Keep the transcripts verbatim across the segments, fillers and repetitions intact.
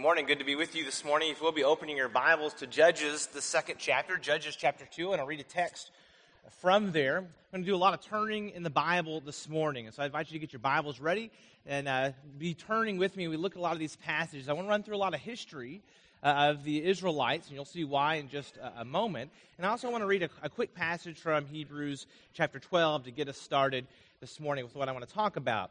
Morning. Good to be with you this morning. If you'll be opening your Bibles to Judges, the second chapter, Judges chapter two, and I'll read a text from there. I'm going to do a lot of turning in the Bible this morning, and so I invite you to get your Bibles ready and uh, be turning with me. We look at a lot of these passages. I want to run through a lot of history uh, of the Israelites, and you'll see why in just a, a moment. And I also want to read a, a quick passage from Hebrews chapter twelve to get us started this morning with what I want to talk about.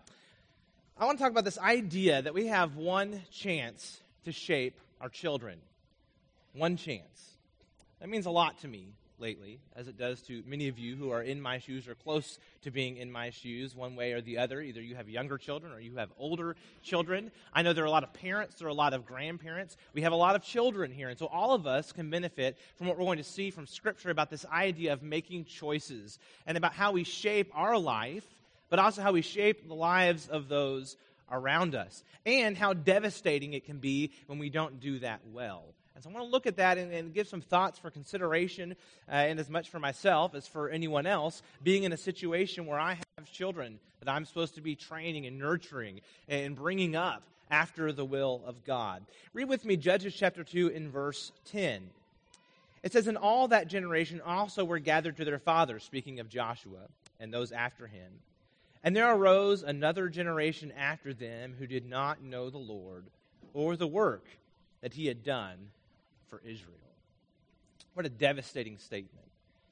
I want to talk about this idea that we have one chance to shape our children. One chance. That means a lot to me lately, as it does to many of you who are in my shoes or close to being in my shoes one way or the other. Either you have younger children or you have older children. I know there are a lot of parents, there are a lot of grandparents. We have a lot of children here, and so all of us can benefit from what we're going to see from Scripture about this idea of making choices and about how we shape our life, but also how we shape the lives of those around us, and how devastating it can be when we don't do that well. And so I want to look at that and, and give some thoughts for consideration, uh, and as much for myself as for anyone else, being in a situation where I have children that I'm supposed to be training and nurturing and bringing up after the will of God. Read with me Judges chapter two in verse ten. It says, "And all that generation also were gathered to their fathers," speaking of Joshua and those after him. "And there arose another generation after them who did not know the Lord or the work that he had done for Israel." What a devastating statement.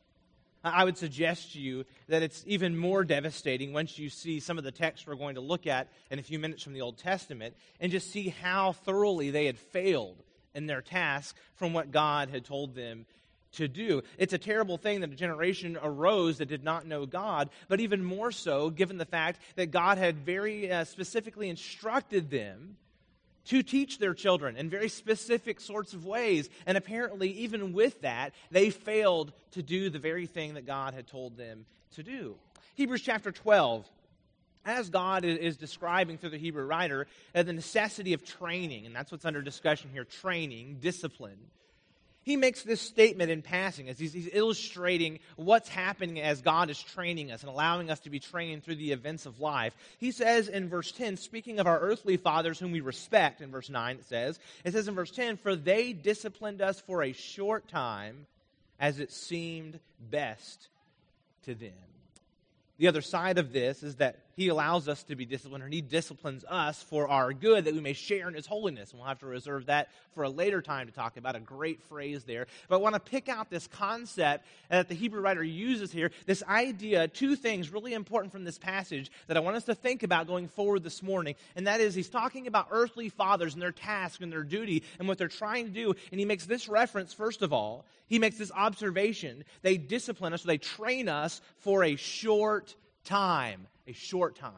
I would suggest to you that it's even more devastating once you see some of the texts we're going to look at in a few minutes from the Old Testament and just see how thoroughly they had failed in their task from what God had told them to do. It's a terrible thing that a generation arose that did not know God, but even more so given the fact that God had very uh, specifically instructed them to teach their children in very specific sorts of ways. And apparently, even with that, they failed to do the very thing that God had told them to do. Hebrews chapter twelve, as God is describing through the Hebrew writer, uh, the necessity of training, and that's what's under discussion here, training, discipline. He makes this statement in passing as he's, he's illustrating what's happening as God is training us and allowing us to be trained through the events of life. He says in verse ten, speaking of our earthly fathers whom we respect, in verse nine it says, it says in verse ten, "For they disciplined us for a short time as it seemed best to them." The other side of this is that he allows us to be disciplined, and he disciplines us for our good, that we may share in his holiness. And we'll have to reserve that for a later time to talk about. A great phrase there. But I want to pick out this concept that the Hebrew writer uses here, this idea, two things really important from this passage that I want us to think about going forward this morning. And that is, he's talking about earthly fathers and their task and their duty and what they're trying to do. And he makes this reference, first of all, he makes this observation. They discipline us, or they train us for a short time. A short time.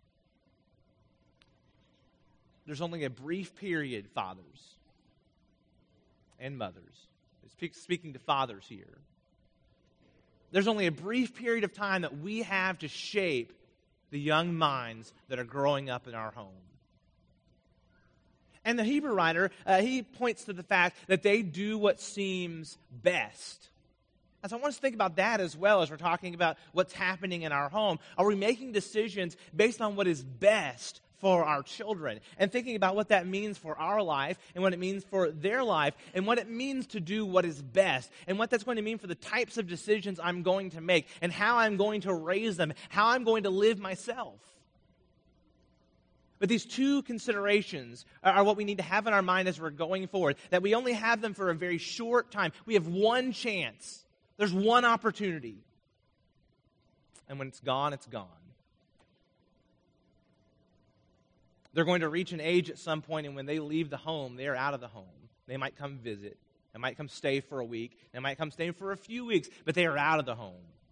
There's only a brief period, fathers and mothers. Speaking to fathers here. There's only a brief period of time that we have to shape the young minds that are growing up in our home. And the Hebrew writer, uh, he points to the fact that they do what seems best. And so I want us to think about that as well as we're talking about what's happening in our home. Are we making decisions based on what is best for our children? And thinking about what that means for our life and what it means for their life and what it means to do what is best and what that's going to mean for the types of decisions I'm going to make and how I'm going to raise them, how I'm going to live myself. But these two considerations are what we need to have in our mind as we're going forward, that we only have them for a very short time. We have one chance. There's one opportunity. And when it's gone, it's gone. They're going to reach an age at some point, and when they leave the home, they are out of the home. They might come visit. They might come stay for a week. They might come stay for a few weeks, but they are out of the home.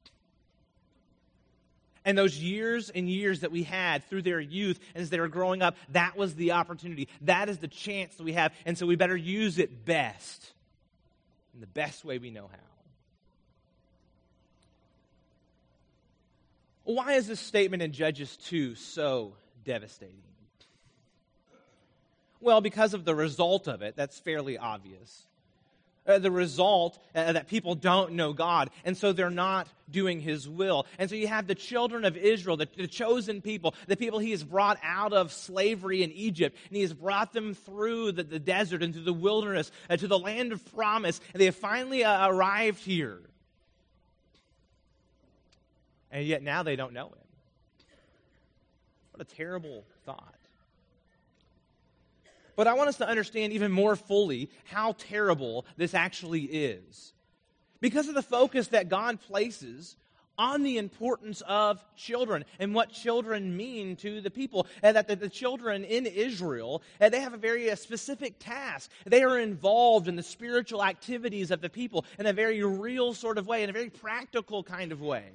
And those years and years that we had through their youth and as they were growing up, that was the opportunity. That is the chance that we have, and so we better use it best, in the best way we know how. Why is this statement in Judges two so devastating? Well, because of the result of it, that's fairly obvious. uh, the result uh, that people don't know God, and so they're not doing His will. And so you have the children of Israel, the, the chosen people, the people He has brought out of slavery in Egypt, and He has brought them through the, the desert and through the wilderness uh, to the land of promise, and they have finally uh, arrived here. And yet now they don't know Him. What a terrible thought. But I want us to understand even more fully how terrible this actually is. Because of the focus that God places on the importance of children and what children mean to the people. And that the, the children in Israel, and they have a very uh, specific task. They are involved in the spiritual activities of the people in a very real sort of way, in a very practical kind of way.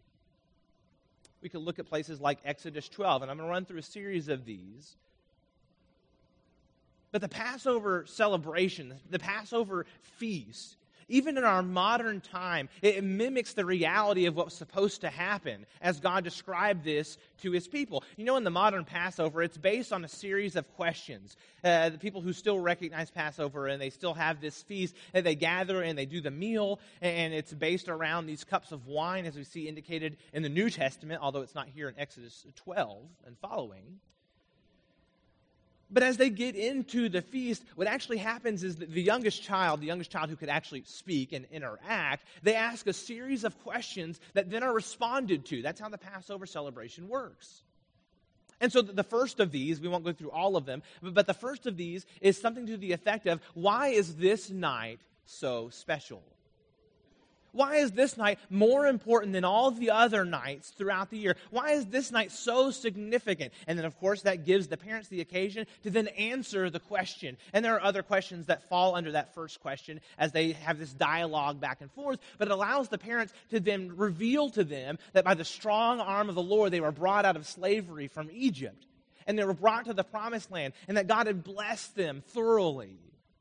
We could look at places like Exodus twelve, and I'm going to run through a series of these. But the Passover celebration, the Passover feast, even in our modern time, it mimics the reality of what was supposed to happen as God described this to His people. You know, in the modern Passover, it's based on a series of questions. Uh, the people who still recognize Passover and they still have this feast, and they gather and they do the meal, and it's based around these cups of wine, as we see indicated in the New Testament, although it's not here in Exodus twelve and following. But as they get into the feast, what actually happens is that the youngest child, the youngest child who could actually speak and interact, they ask a series of questions that then are responded to. That's how the Passover celebration works. And so the first of these, we won't go through all of them, but the first of these is something to the effect of, why is this night so special? Why is this night more important than all the other nights throughout the year? Why is this night so significant? And then, of course, that gives the parents the occasion to then answer the question. And there are other questions that fall under that first question as they have this dialogue back and forth. But it allows the parents to then reveal to them that by the strong arm of the Lord, they were brought out of slavery from Egypt. And they were brought to the promised land. And that God had blessed them thoroughly.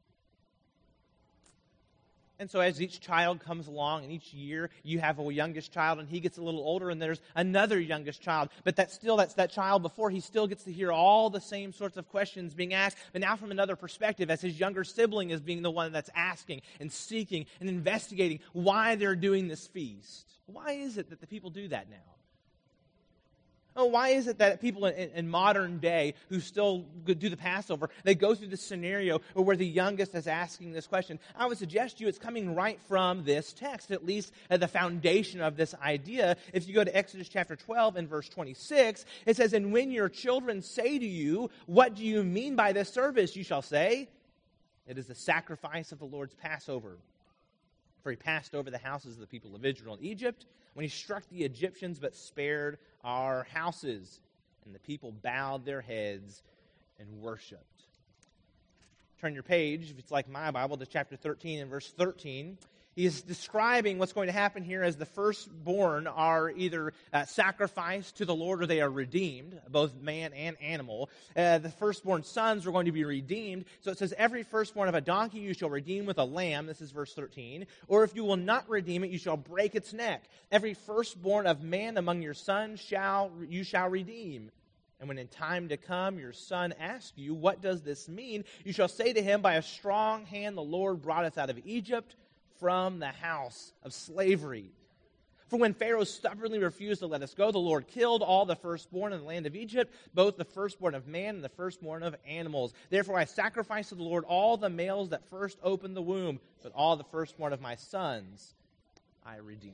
And so as each child comes along, and each year you have a youngest child, and he gets a little older, and there's another youngest child. But that's still, that's that child before, he still gets to hear all the same sorts of questions being asked, but now from another perspective, as his younger sibling is being the one that's asking and seeking and investigating why they're doing this feast. Why is it that the people do that now? Oh, why is it that people in, in modern day who still do the Passover, they go through this scenario where the youngest is asking this question? I would suggest to you it's coming right from this text, at least at the foundation of this idea. If you go to Exodus chapter twelve and verse twenty-six, it says, "And when your children say to you, 'What do you mean by this service?' you shall say, 'It is the sacrifice of the Lord's Passover.' For He passed over the houses of the people of Israel in Egypt, when He struck the Egyptians but spared our houses. And the people bowed their heads and worshipped." Turn your page, if it's like my Bible, to chapter thirteen and verse thirteen. He is describing what's going to happen here as the firstborn are either uh, sacrificed to the Lord or they are redeemed, both man and animal. Uh, the firstborn sons are going to be redeemed. So it says, "Every firstborn of a donkey you shall redeem with a lamb." This is verse thirteen. "Or if you will not redeem it, you shall break its neck. Every firstborn of man among your sons shall you shall redeem. And when in time to come your son asks you, 'What does this mean?' you shall say to him, 'By a strong hand the Lord brought us out of Egypt, from the house of slavery. For when Pharaoh stubbornly refused to let us go, the Lord killed all the firstborn in the land of Egypt, both the firstborn of man and the firstborn of animals. Therefore I sacrifice to the Lord all the males that first opened the womb, but all the firstborn of my sons I redeem."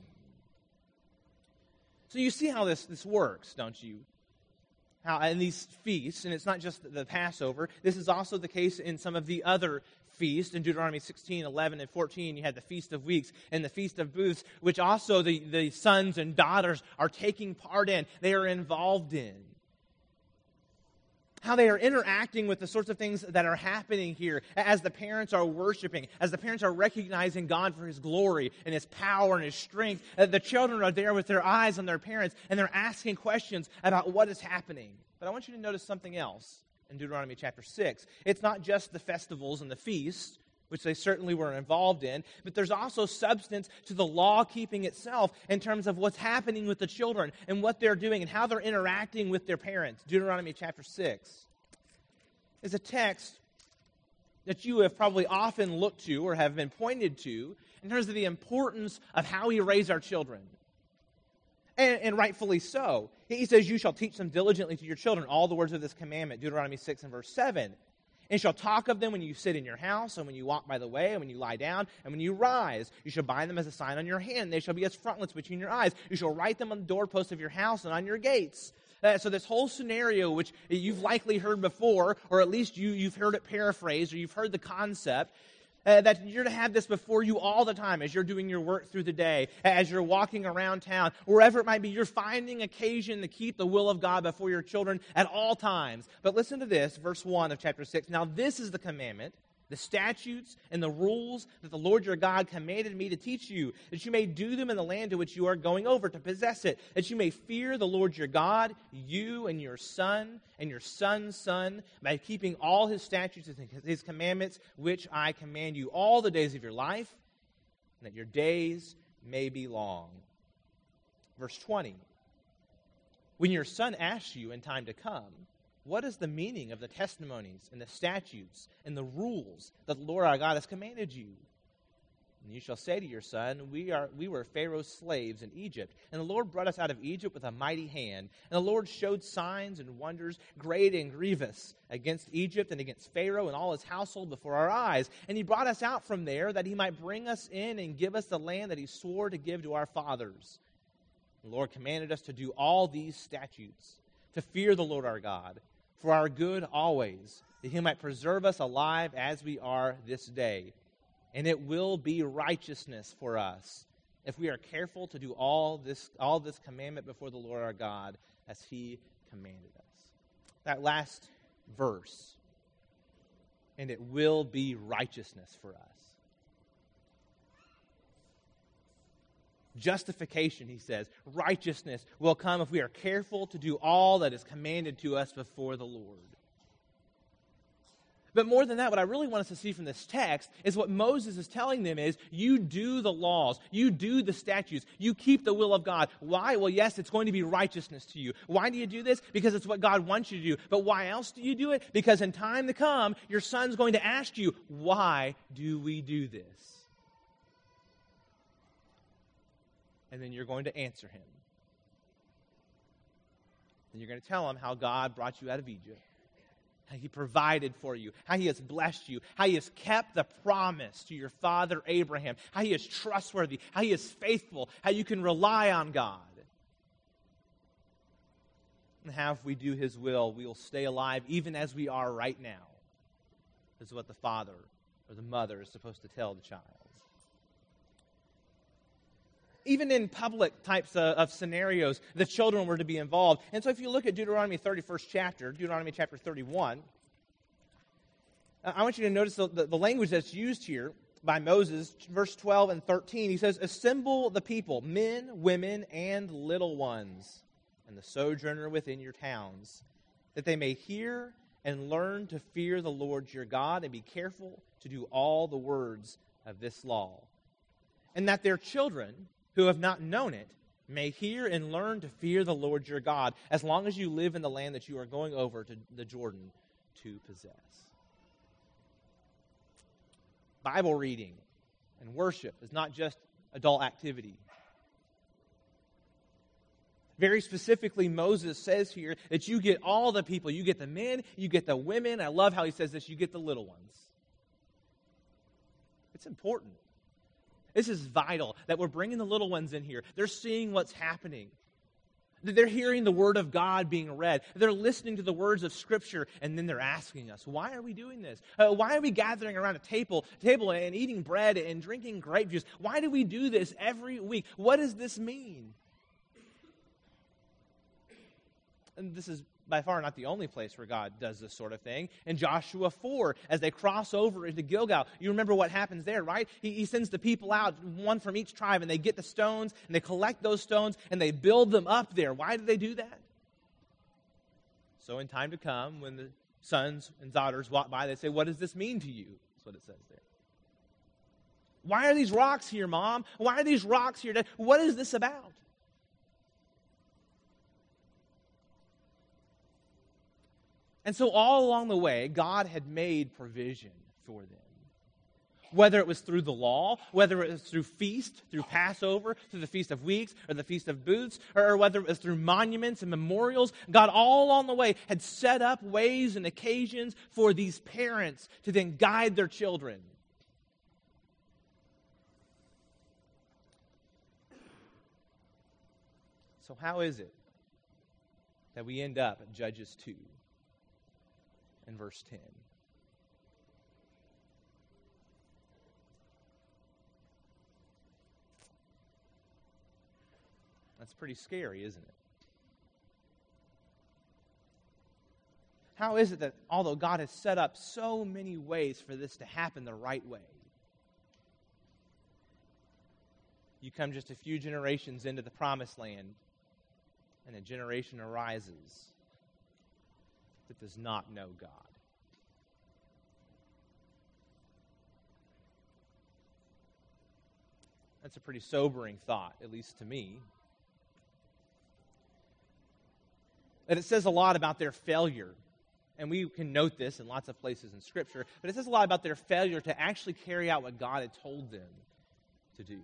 So you see how this, this works, don't you? How in these feasts, and it's not just the Passover, this is also the case in some of the other feasts. In Deuteronomy sixteen, eleven, and fourteen, you had the Feast of Weeks and the Feast of Booths, which also the, the sons and daughters are taking part in. They are involved in. How they are interacting with the sorts of things that are happening here as the parents are worshiping, as the parents are recognizing God for His glory and His power and His strength. The children are there with their eyes on their parents, and they're asking questions about what is happening. But I want you to notice something else in Deuteronomy chapter six. It's not just the festivals and the feasts, which they certainly were involved in, but there's also substance to the law-keeping itself in terms of what's happening with the children and what they're doing and how they're interacting with their parents. Deuteronomy chapter six is a text that you have probably often looked to or have been pointed to in terms of the importance of how we raise our children. And, and rightfully so. He says, you shall teach them diligently to your children all the words of this commandment, Deuteronomy six and verse seven. And shall talk of them when you sit in your house, and when you walk by the way, and when you lie down, and when you rise. You shall bind them as a sign on your hand. They shall be as frontlets between your eyes. You shall write them on the doorposts of your house and on your gates. Uh, so this whole scenario, which you've likely heard before, or at least you, you've heard it paraphrased, or you've heard the concept, Uh, that you're to have this before you all the time as you're doing your work through the day, as you're walking around town, wherever it might be. You're finding occasion to keep the will of God before your children at all times. But listen to this, verse one of chapter six. Now this is the commandment, the statutes and the rules that the Lord your God commanded me to teach you, that you may do them in the land to which you are going over to possess it, that you may fear the Lord your God, you and your son and your son's son, by keeping all his statutes and his commandments, which I command you all the days of your life, and that your days may be long. Verse twenty, when your son asks you in time to come, what is the meaning of the testimonies and the statutes and the rules that the Lord our God has commanded you? And you shall say to your son, we are we were Pharaoh's slaves in Egypt, and the Lord brought us out of Egypt with a mighty hand. And the Lord showed signs and wonders, great and grievous, against Egypt and against Pharaoh and all his household before our eyes. And he brought us out from there that he might bring us in and give us the land that he swore to give to our fathers. The Lord commanded us to do all these statutes, to fear the Lord our God, for our good always, that he might preserve us alive as we are this day. And it will be righteousness for us if we are careful to do all this, all this commandment before the Lord our God as he commanded us. That last verse, and it will be righteousness for us. Justification, he says, righteousness will come if we are careful to do all that is commanded to us before the Lord. But more than that, what I really want us to see from this text is what Moses is telling them is, you do the laws, you do the statutes, you keep the will of God. Why? Well, yes, it's going to be righteousness to you. Why do you do this? Because it's what God wants you to do. But why else do you do it? Because in time to come, your son's going to ask you, why do we do this? And then you're going to answer him. And you're going to tell him how God brought you out of Egypt, how he provided for you, how he has blessed you, how he has kept the promise to your father Abraham, how he is trustworthy, how he is faithful, how you can rely on God. And how if we do his will, we will stay alive even as we are right now. This is what the father or the mother is supposed to tell the child. Even in public types of, of scenarios, the children were to be involved. And so if you look at Deuteronomy thirty-first chapter, Deuteronomy chapter thirty-one, uh, I want you to notice the, the, the language that's used here by Moses, verse twelve and thirteen. He says, assemble the people, men, women, and little ones, and the sojourner within your towns, that they may hear and learn to fear the Lord your God, and be careful to do all the words of this law. And that their children, who have not known it, may hear and learn to fear the Lord your God, as long as you live in the land that you are going over to the Jordan to possess. Bible reading and worship is not just adult activity. Very specifically, Moses says here that you get all the people. You get the men, you get the women. I love how he says this, you get the little ones. It's important. This is vital that we're bringing the little ones in here. They're seeing what's happening. They're hearing the Word of God being read. They're listening to the words of Scripture, and then they're asking us, why are we doing this? Uh, why are we gathering around a table, table and eating bread and drinking grape juice? Why do we do this every week? What does this mean? And this is by far not the only place where God does this sort of thing. In Joshua four, as they cross over into Gilgal, you remember what happens there, right? He, he sends the people out, one from each tribe, and they get the stones, and they collect those stones, and they build them up there. Why do they do that? So in time to come, when the sons and daughters walk by, they say, what does this mean to you? That's what it says there. Why are these rocks here, Mom? Why are these rocks here, Dad? What is this about? And so all along the way, God had made provision for them. Whether it was through the law, whether it was through feast, through Passover, through the Feast of Weeks, or the Feast of Booths, or whether it was through monuments and memorials, God all along the way had set up ways and occasions for these parents to then guide their children. So how is it that we end up at Judges two and verse ten? That's pretty scary, isn't it? How is it that although God has set up so many ways for this to happen the right way, you come just a few generations into the promised land and a generation arises that does not know God? That's a pretty sobering thought, at least to me. And it says a lot about their failure. And we can note this in lots of places in Scripture. But it says a lot about their failure to actually carry out what God had told them to do.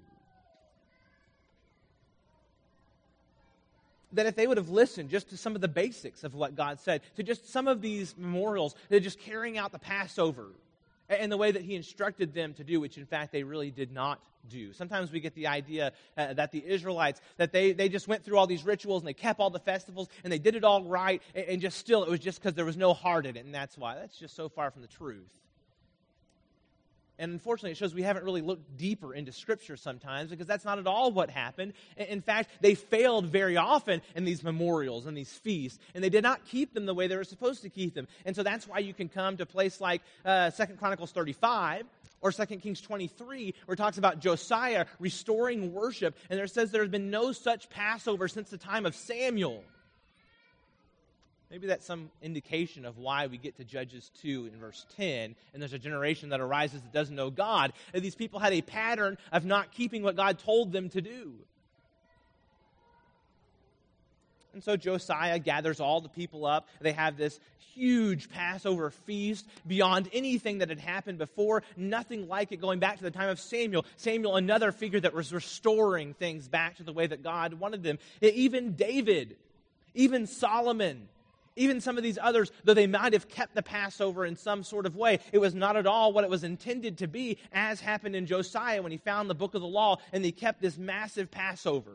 That if they would have listened just to some of the basics of what God said, to just some of these memorials, they're just carrying out the Passover in the way that He instructed them to do, which in fact they really did not do. Sometimes we get the idea uh, that the Israelites, that they, they just went through all these rituals and they kept all the festivals and they did it all right, and, and just still it was just because there was no heart in it, and that's why. That's just so far from the truth. And unfortunately, it shows we haven't really looked deeper into Scripture sometimes, because that's not at all what happened. In fact, they failed very often in these memorials and these feasts, and they did not keep them the way they were supposed to keep them. And so that's why you can come to a place like uh, Second Chronicles thirty-five or Second Kings twenty-three, where it talks about Josiah restoring worship, and there says there has been no such Passover since the time of Samuel. Maybe that's some indication of why we get to Judges two in verse ten, and there's a generation that arises that doesn't know God. And these people had a pattern of not keeping what God told them to do. And so Josiah gathers all the people up. They have this huge Passover feast beyond anything that had happened before. Nothing like it going back to the time of Samuel. Samuel, another figure that was restoring things back to the way that God wanted them. Even David, even Solomon, even some of these others, though they might have kept the Passover in some sort of way, it was not at all what it was intended to be, as happened in Josiah when he found the book of the law and he kept this massive Passover.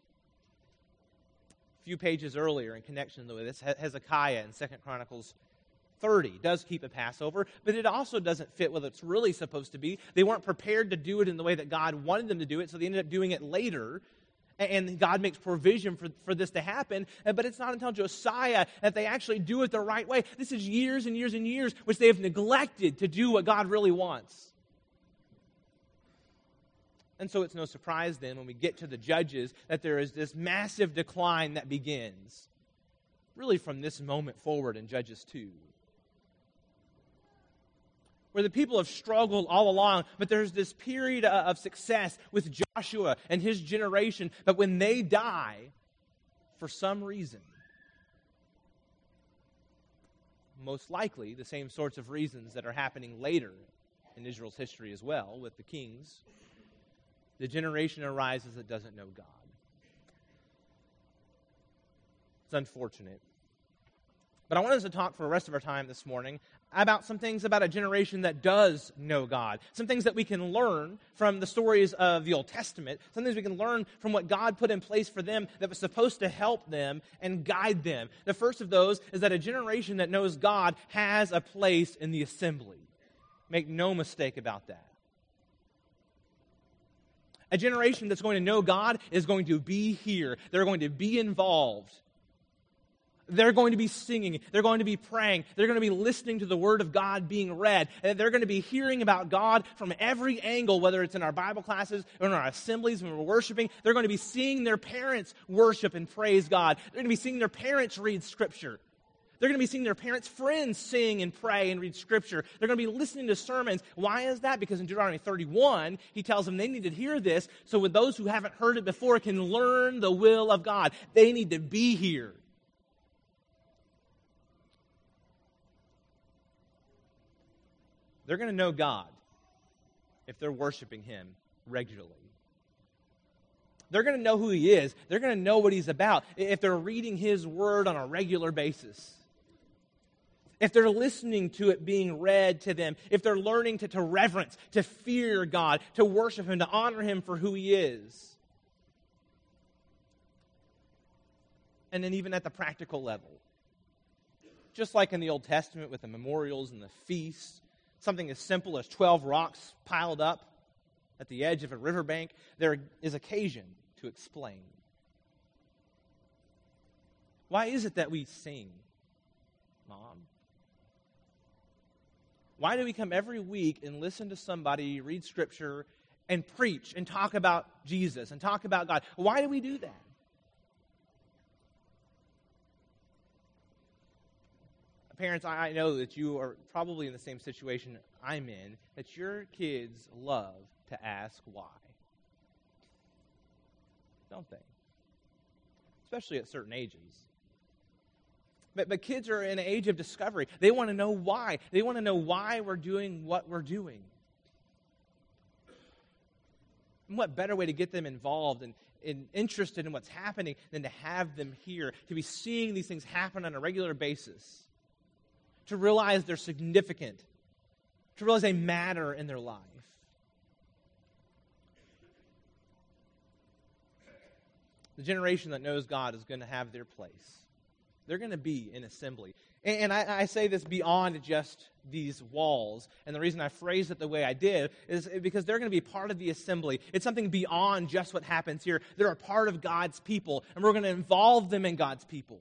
A few pages earlier, in connection with this, Hezekiah in Second Chronicles thirty does keep a Passover, but it also doesn't fit what it's really supposed to be. They weren't prepared to do it in the way that God wanted them to do it, so they ended up doing it later. And God makes provision for, for this to happen. But it's not until Josiah that they actually do it the right way. This is years and years and years which they have neglected to do what God really wants. And so it's no surprise then when we get to the Judges that there is this massive decline that begins. Really from this moment forward in Judges two. Where the people have struggled all along, but there's this period of success with Joshua and his generation. But when they die, for some reason, most likely the same sorts of reasons that are happening later in Israel's history as well, with the kings, the generation arises that doesn't know God. It's unfortunate. But I want us to talk for the rest of our time this morning about some things about a generation that does know God. Some things that we can learn from the stories of the Old Testament. Some things we can learn from what God put in place for them that was supposed to help them and guide them. The first of those is that a generation that knows God has a place in the assembly. Make no mistake about that. A generation that's going to know God is going to be here. They're going to be involved. They're going to be singing. They're going to be praying. They're going to be listening to the Word of God being read. And they're going to be hearing about God from every angle, whether it's in our Bible classes or in our assemblies when we're worshiping. They're going to be seeing their parents worship and praise God. They're going to be seeing their parents read Scripture. They're going to be seeing their parents' friends sing and pray and read Scripture. They're going to be listening to sermons. Why is that? Because in Deuteronomy thirty-one, he tells them they need to hear this so with those who haven't heard it before can learn the will of God. They need to be here. They're going to know God if they're worshiping Him regularly. They're going to know who He is. They're going to know what He's about if they're reading His Word on a regular basis. If they're listening to it being read to them, if they're learning to, to reverence, to fear God, to worship Him, to honor Him for who He is. And then even at the practical level, just like in the Old Testament with the memorials and the feasts, something as simple as twelve rocks piled up at the edge of a riverbank, there is occasion to explain. Why is it that we sing, Mom? Why do we come every week and listen to somebody read Scripture and preach and talk about Jesus and talk about God? Why do we do that? Parents, I know that you are probably in the same situation I'm in, that your kids love to ask why. Don't they? Especially at certain ages. But, but kids are in an age of discovery. They want to know why. They want to know why we're doing what we're doing. And what better way to get them involved and, and interested in what's happening than to have them here, to be seeing these things happen on a regular basis, to realize they're significant, to realize they matter in their life. The generation that knows God is going to have their place. They're going to be in assembly. And, and I, I say this beyond just these walls. And the reason I phrased it the way I did is because they're going to be part of the assembly. It's something beyond just what happens here. They're a part of God's people, and we're going to involve them in God's people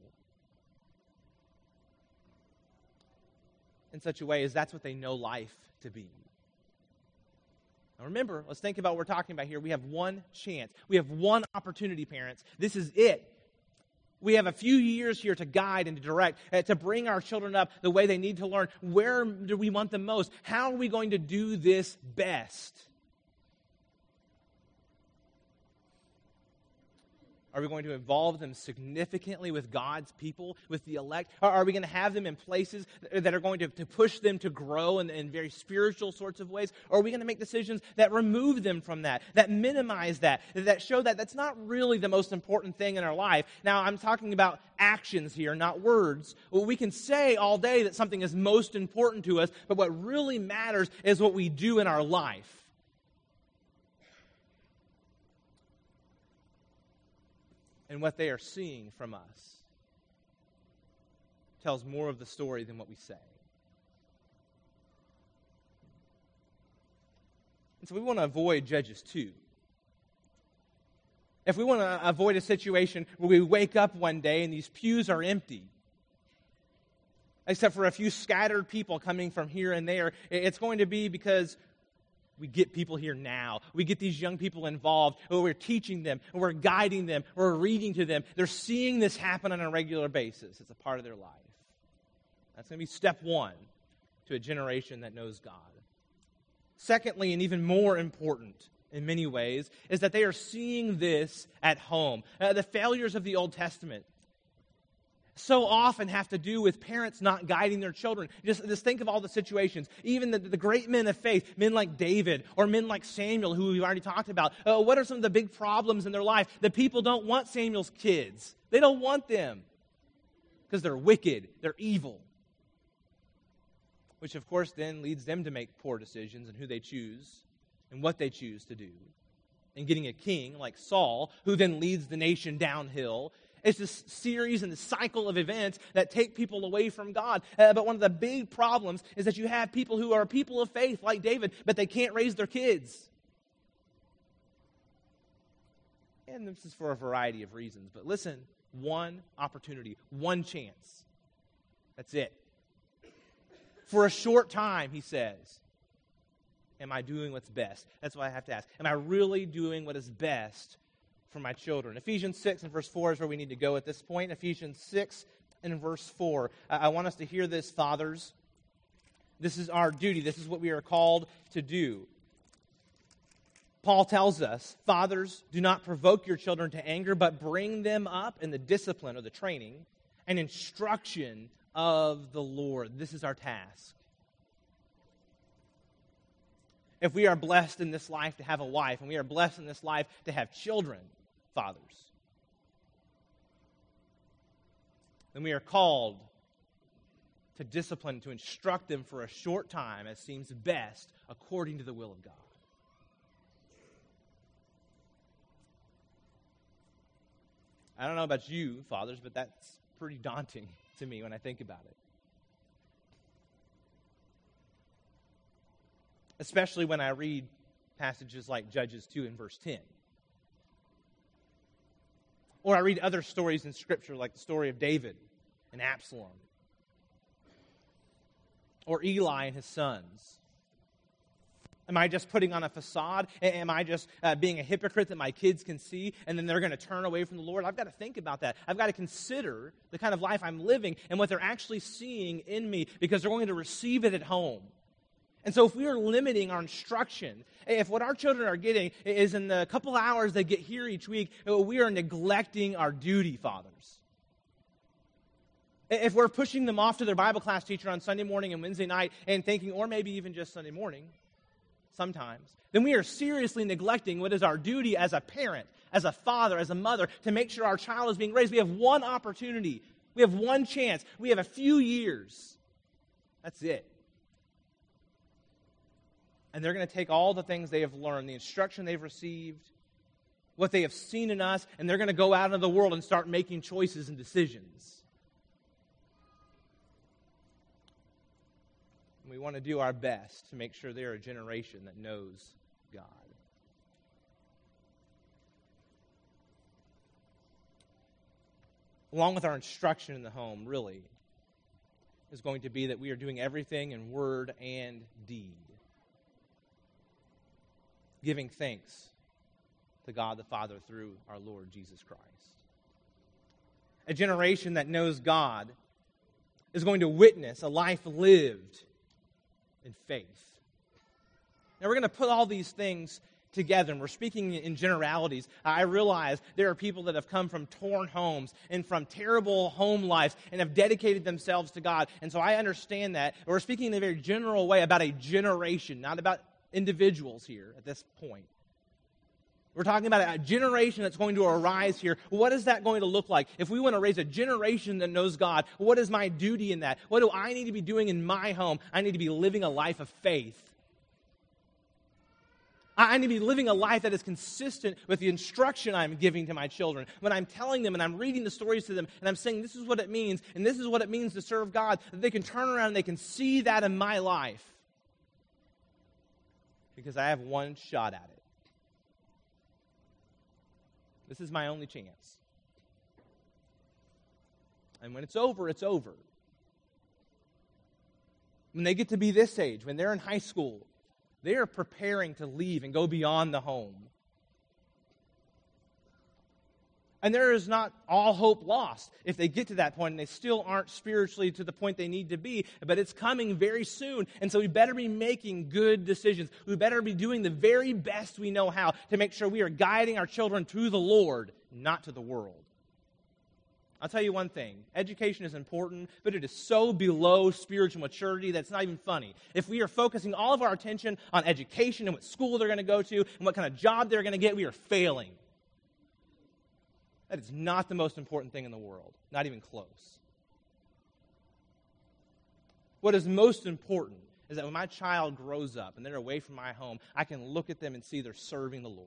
in such a way as that's what they know life to be. Now remember, let's think about what we're talking about here. We have one chance. We have one opportunity, parents. This is it. We have a few years here to guide and to direct, uh, to bring our children up the way they need to learn. Where do we want them most? How are we going to do this best? Are we going to involve them significantly with God's people, with the elect? Or are we going to have them in places that are going to, to push them to grow in, in very spiritual sorts of ways? Or are we going to make decisions that remove them from that, that minimize that, that show that that's not really the most important thing in our life? Now, I'm talking about actions here, not words. Well, we can say all day that something is most important to us, but what really matters is what we do in our life. And what they are seeing from us tells more of the story than what we say. And so we want to avoid Judges two. If we want to avoid a situation where we wake up one day and these pews are empty, except for a few scattered people coming from here and there, it's going to be because we get people here now. We get these young people involved. We're teaching them. We're guiding them. We're reading to them. They're seeing this happen on a regular basis. It's a part of their life. That's going to be step one to a generation that knows God. Secondly, and even more important in many ways, is that they are seeing this at home. Uh, the failures of the Old Testament so often have to do with parents not guiding their children. Just, just think of all the situations. Even the, the great men of faith, men like David or men like Samuel, who we've already talked about. Uh, what are some of the big problems in their life? The people don't want Samuel's kids. They don't want them because they're wicked. They're evil. Which, of course, then leads them to make poor decisions in who they choose and what they choose to do. And getting a king like Saul, who then leads the nation downhill. It's this series and this cycle of events that take people away from God. Uh, but one of the big problems is that you have people who are people of faith, like David, but they can't raise their kids. And this is for a variety of reasons. But listen, one opportunity, one chance. That's it. For a short time, he says, am I doing what's best? That's what I have to ask. Am I really doing what is best for my children? Ephesians six and verse four is where we need to go at this point. Ephesians six and verse four. I, I want us to hear this, fathers. This is our duty. This is what we are called to do. Paul tells us, fathers, do not provoke your children to anger, but bring them up in the discipline or the training and instruction of the Lord. This is our task. If we are blessed in this life to have a wife, and we are blessed in this life to have children, fathers, then we are called to discipline, to instruct them for a short time as seems best according to the will of God. I don't know about you, fathers, but that's pretty daunting to me when I think about it. Especially when I read passages like Judges two and verse ten. Or I read other stories in Scripture like the story of David and Absalom. Or Eli and his sons. Am I just putting on a facade? Am I just uh, being a hypocrite that my kids can see and then they're going to turn away from the Lord? I've got to think about that. I've got to consider the kind of life I'm living and what they're actually seeing in me because they're going to receive it at home. And so if we are limiting our instruction, if what our children are getting is in the couple hours they get here each week, we are neglecting our duty, fathers. If we're pushing them off to their Bible class teacher on Sunday morning and Wednesday night and thinking, or maybe even just Sunday morning, sometimes, then we are seriously neglecting what is our duty as a parent, as a father, as a mother, to make sure our child is being raised. We have one opportunity. We have one chance. We have a few years. That's it. And they're going to take all the things they have learned, the instruction they've received, what they have seen in us, and they're going to go out into the world and start making choices and decisions. And we want to do our best to make sure they're a generation that knows God. Along with our instruction in the home, really, is going to be that we are doing everything in word and deed, giving thanks to God the Father through our Lord Jesus Christ. A generation that knows God is going to witness a life lived in faith. Now we're going to put all these things together, and we're speaking in generalities. I realize there are people that have come from torn homes and from terrible home lives and have dedicated themselves to God, and so I understand that. We're speaking in a very general way about a generation, not about individuals here at this point. We're talking about a generation that's going to arise here. What is that going to look like? If we want to raise a generation that knows God, what is my duty in that? What do I need to be doing in my home? I need to be living a life of faith. I need to be living a life that is consistent with the instruction I'm giving to my children. When I'm telling them and I'm reading the stories to them and I'm saying this is what it means and this is what it means to serve God, that they can turn around and they can see that in my life. Because I have one shot at it. This is my only chance. And when it's over, it's over. When they get to be this age, when they're in high school, they are preparing to leave and go beyond the home. And there is not all hope lost if they get to that point and they still aren't spiritually to the point they need to be, but it's coming very soon. And so we better be making good decisions. We better be doing the very best we know how to make sure we are guiding our children to the Lord, not to the world. I'll tell you one thing. Education is important, but it is so below spiritual maturity that it's not even funny. If we are focusing all of our attention on education and what school they're going to go to and what kind of job they're going to get, we are failing. That is not the most important thing in the world, not even close. What is most important is that when my child grows up and they're away from my home, I can look at them and see they're serving the Lord.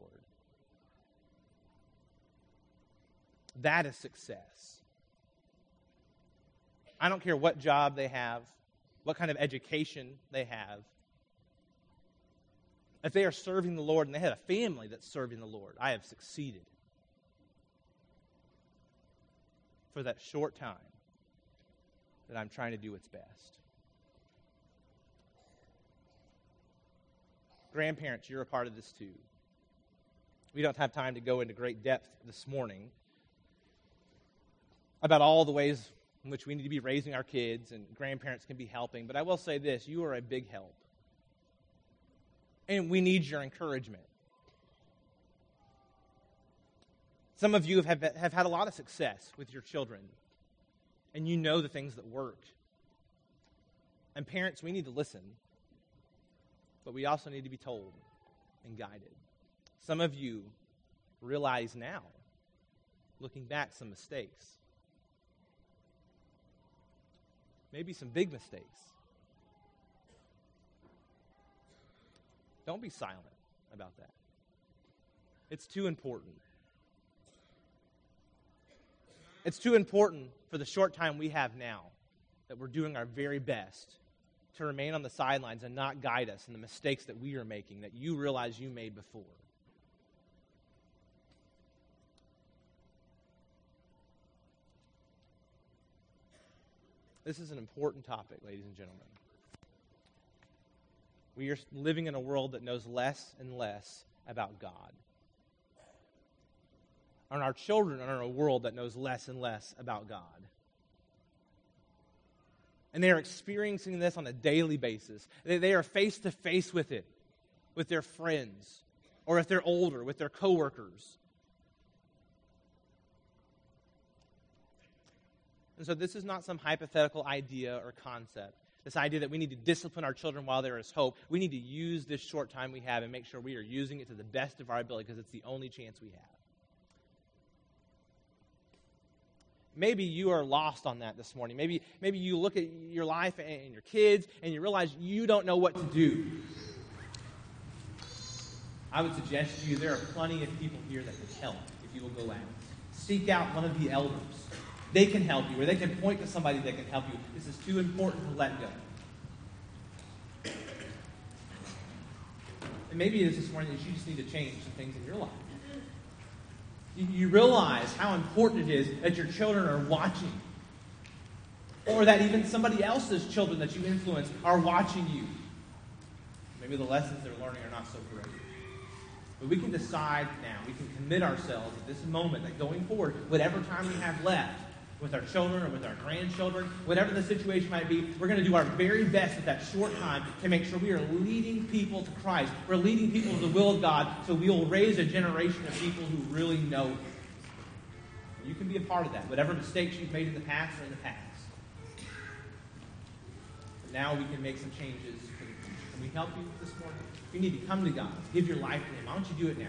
That is success. I don't care what job they have, what kind of education they have. If they are serving the Lord and they have a family that's serving the Lord, I have succeeded. For that short time that I'm trying to do its best. Grandparents, you're a part of this too. We don't have time to go into great depth this morning about all the ways in which we need to be raising our kids, and grandparents can be helping, but I will say this, you are a big help. And we need your encouragement. Some of you have, have had a lot of success with your children, and you know the things that work. And parents, we need to listen. but we also need to be told and guided. Some of you realize now, looking back, some mistakes. Maybe some big mistakes. Don't be silent about that. It's too important. It's too important for the short time we have now that we're doing our very best to remain on the sidelines and not guide us in the mistakes that we are making, that you realize you made before. This is an important topic, ladies and gentlemen. We are living in a world that knows less and less about God. And our children are in a world that knows less and less about God. And they are experiencing this on a daily basis. They, they are face to face with it, with their friends, or if they're older, with their coworkers. And so this is not some hypothetical idea or concept. This idea that we need to discipline our children while there is hope. We need to use this short time we have and make sure we are using it to the best of our ability because it's the only chance we have. Maybe you are lost on that this morning. Maybe, maybe you look at your life and your kids and you realize you don't know what to do. I would suggest to you there are plenty of people here that can help if you will go out. Seek out one of the elders. They can help you, or they can point to somebody that can help you. This is too important to let go. And maybe it is this morning that you just need to change some things in your life. You, you realize how important it is that your children are watching, or that even somebody else's children that you influence are watching you. Maybe the lessons they're learning are not so great. But we can decide now, we can commit ourselves at this moment that going forward, whatever time we have left, with our children or with our grandchildren, whatever the situation might be, we're going to do our very best at that short time to make sure we are leading people to Christ. We're leading people to the will of God so we will raise a generation of people who really know Him. You can be a part of that, whatever mistakes you've made in the past are in the past. But now we can make some changes for the future. Can we help you this morning? If you need to come to God, give your life to Him, why don't you do it now?